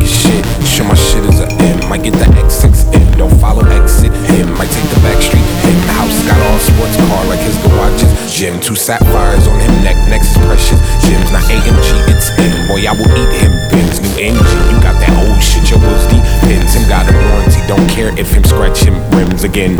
your shit. Sure my shit is a M. Might get the X6M. Don't follow exit him. Might take the back street him. The house got all sports car like his garages. Gym, 2 sapphires on him neck. Next is precious. Gym's not AMG, it's M. Boy, I will eat him. Benz, new engine. You got that old shit. Your wheels deep pins. Him got a warranty. Don't care if him scratch him rims again.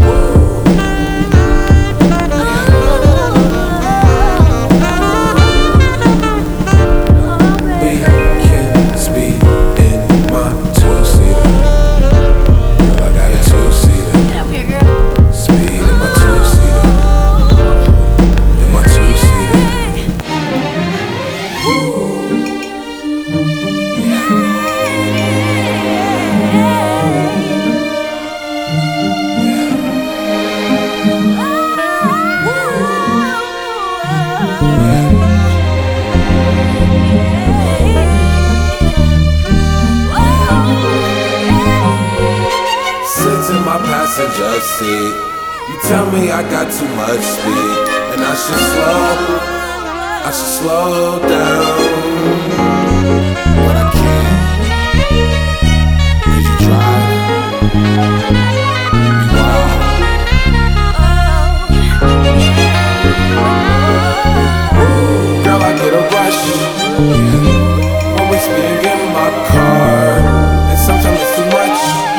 Passenger seat. You tell me I got too much speed, and I should slow down. But I can't, 'cause you drive me wild. Girl, I get a rush when we speed in my car, and sometimes it's too much.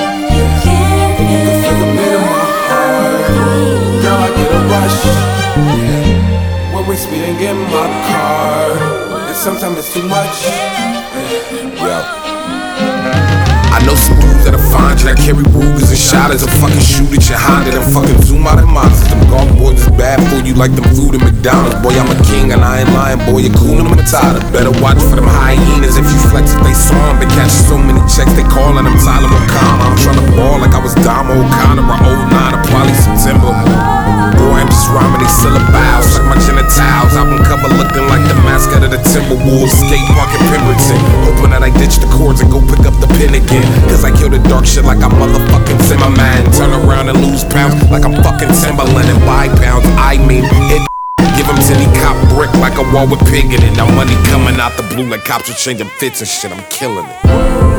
When we speeding in my car, and sometimes it's too much. Yeah. I know some dudes that'll find you that carry Rugers and shotters and fucking shoot at your Honda and fucking zoom out in monsters. Them golf boys is bad for you like them food at McDonald's. Boy, I'm a king and I ain't lying, boy, you're cool and Matata. Better watch for them hyenas if you flex if they saw them. Been catching so many checks, they calling them Tyler O'Connor. I'm trying to ball like I was Dom O'Connor or 09 or probably September. Boy, I'm just rhyming these syllables like my genitals. Album cover looking like the mascot of the Timberwolves. Skate park in Pemberton. Hoping that I ditch the chords and go pick up the pen again. Cause I kill the dark shit like I'm motherfucking Zimmerman. Turn around and lose pounds like I'm fucking Timberland and buy pounds. I mean, it give them any cop brick like a wall with pig in it. Now money coming out the blue like cops are changing fits and shit. I'm killing it.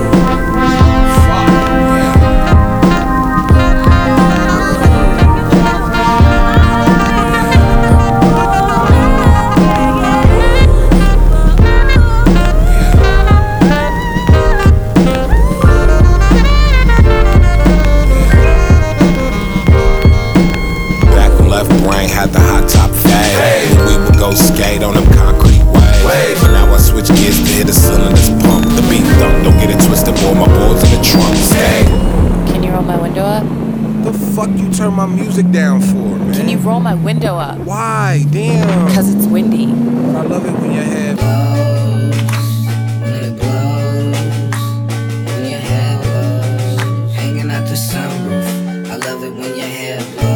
Had the hot top fade. We would go skate on them concrete waves. But now I switch gears to hit the cylinders pump. The beat don't get it twisted, boy. My boys in the trunk. Skate. Can you roll my window up? The fuck you turn my music down for, man? Can you roll my window up? Why? Damn. Because it's windy. But I love it when your head hanging out the sunroof. I love it when your hair blows.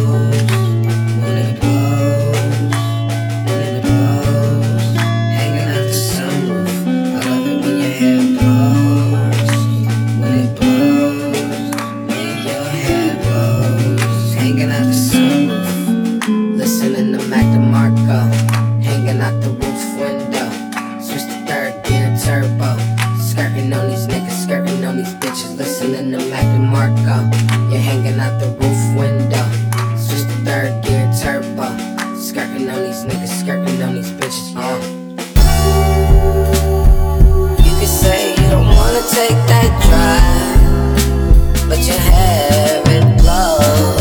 You're hanging out the roof window. Switch to third gear turbo. Skirting on these niggas, skirting on these bitches. You can say you don't wanna take that drive, but your hair it blows.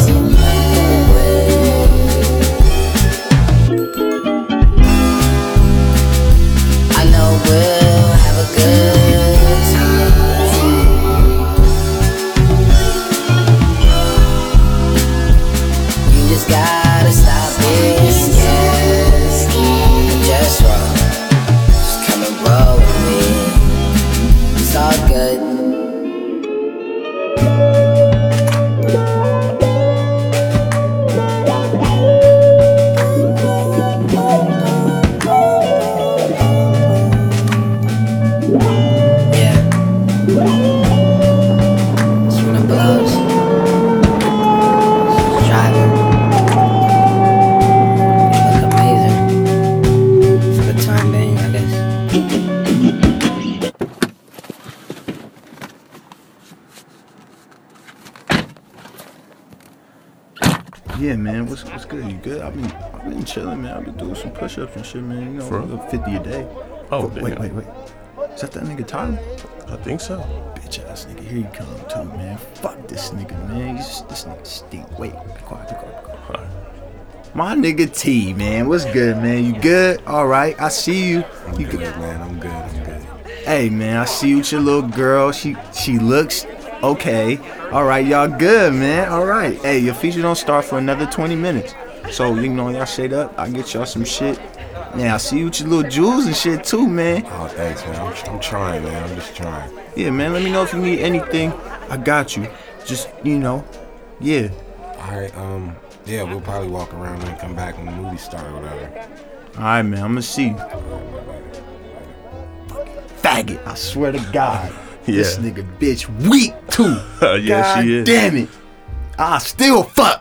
I know we'll have a good time. Just gotta stop being scared. Just roll. Just come and roll with me. It's all good. Yeah. It's when it blows. Driving. Yeah, man. What's good? You good? I've been chilling, man. I've been doing some push-ups and shit, man. You know, For a little 50 a day. Oh, wait. Is that nigga Tyler? I think so. Bitch ass nigga, here you come too, man. Fuck this nigga, man. This nigga stink. Wait, be quiet. Alright. My nigga T, man. What's good, man? You good? All right. I see you. You good, man. I'm good. Hey, man. I see you with your little girl. She looks okay. All right, y'all good, man. All right. Hey, your feature don't start for another 20 minutes. So, you know, y'all shade up. I get y'all some shit. Man, I see you with your little jewels and shit too, man. Oh, thanks, man. I'm trying, man. I'm just trying. Yeah, man. Let me know if you need anything. I got you. Just, you know, yeah. All right. Yeah, we'll probably walk around and come back when the movie starts or whatever. All right, man. I'm gonna see you. Faggot. I swear to God. Yeah. This nigga bitch weak too. Yeah, God she is. Damn it. I still fuck.